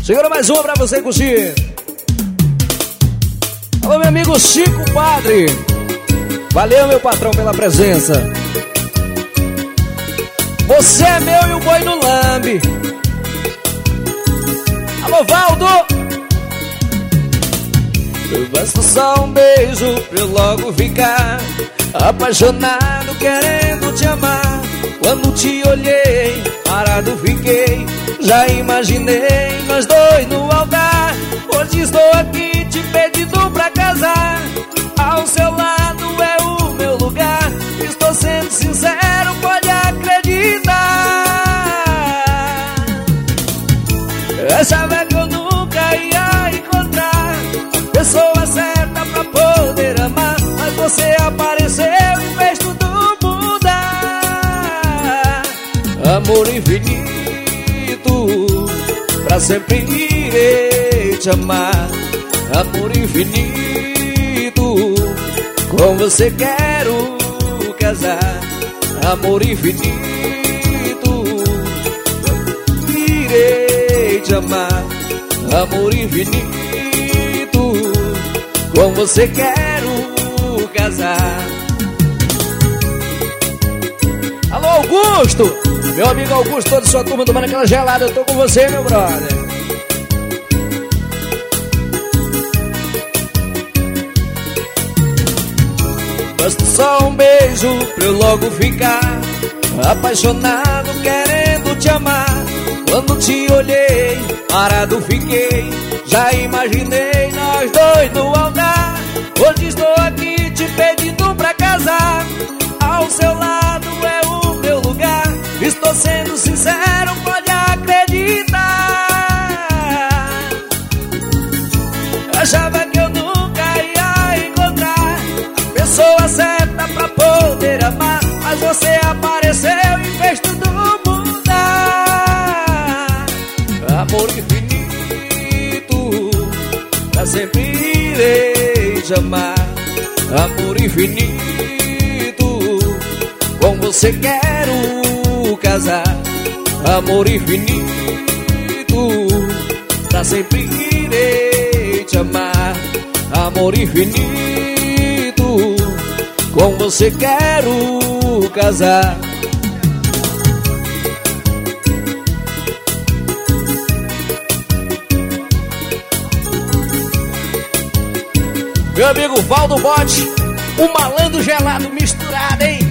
Chegando mais uma pra você curtir. Alô, meu amigo Chico Padre. Valeu, meu patrão, pela presença. Você é meu e o boi no lambe. Alô, Valdo. Basta só um beijo pra eu logo ficar apaixonado, querendo te amar. Quando te olhei, parado fiquei, já imaginei nós dois no altar. Hoje estou aqui te pedindo pra casar. Ao seu lado é o meu lugar. Estou sendo sincero, pode acreditar. Achava que eu nunca ia encontrar a pessoa certa pra poder amar, mas você apareceu e fez tudo mudar. Amor infinito, pra sempre irei te amar. Amor infinito, com você quero casar. Amor infinito, irei te amar. Amor infinito, com você quero casar. Alô, Augusto, meu amigo Augusto, toda sua turma tomando aquela gelada. Eu tô com você, meu brother. Basta só um beijo pra eu logo ficar apaixonado, querendo te amar. Quando te olhei, parado fiquei, já imaginei nós dois no altar. Hoje estou aqui te pedindo pra casar. Ao seu lado é o meu lugar. Estou sendo sincero, pode acreditar. Achava que eu nunca ia encontrar a pessoa certa pra poder amar, mas você apareceu e fez tudo mudar. Amor infinito, pra sempre irei te amar. Amor infinito, com você quero casar. Amor infinito, pra sempre irei te amar. Amor infinito, com você quero casar. Meu amigo Valdo Bote, o malandro gelado misturado, hein?